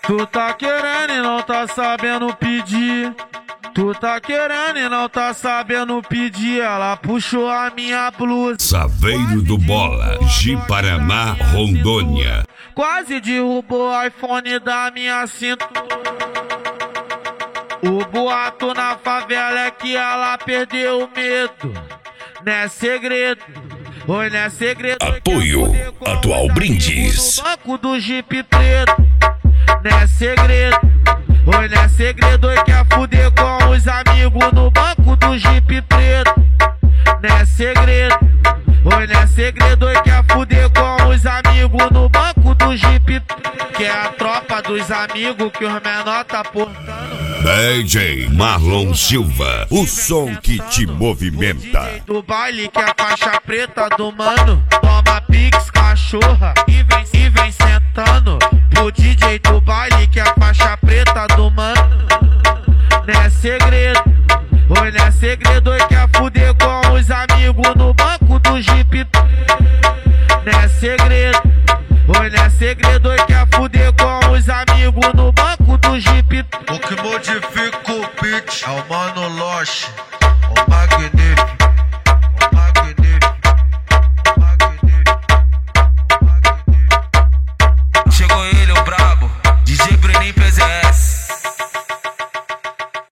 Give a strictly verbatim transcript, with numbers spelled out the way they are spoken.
Tu tá querendo e não tá sabendo pedir. Tu tá querendo e não tá sabendo pedir. Ela puxou a minha blusa. Saveiro do Bola, Ji-Paraná, Rondônia. Quase derrubou o iPhone da minha cintura. O boato na favela é que ela perdeu o medo. Não é segredo, oi, não é segredo. Apoio Atual Brindes. No banco do Jeep preto. Não é segredo, oi, não é segredo. Oi, quer fuder com os amigos no banco do Jeep preto. Não é segredo, oi, não é segredo. Oi, quer fuder com os amigos no banco do Jeep preto. Que é a tropa dos amigos que os menor tá portando. D J Marlon Silva, o som que te movimenta. O D J do baile que é a faixa preta do mano. Toma pix, cachorra, e vem, e vem sentando. O D J do baile que é a faixa preta do mano. Não é segredo, oi, não é segredo. Oi, quer fuder com os amigos no banco do Jeep. Não é segredo, oi, não é segredo. Oi, quer fuder com os amigos no banco do Jeep. O que modifica o beat é o Mano Loche, o magnífico.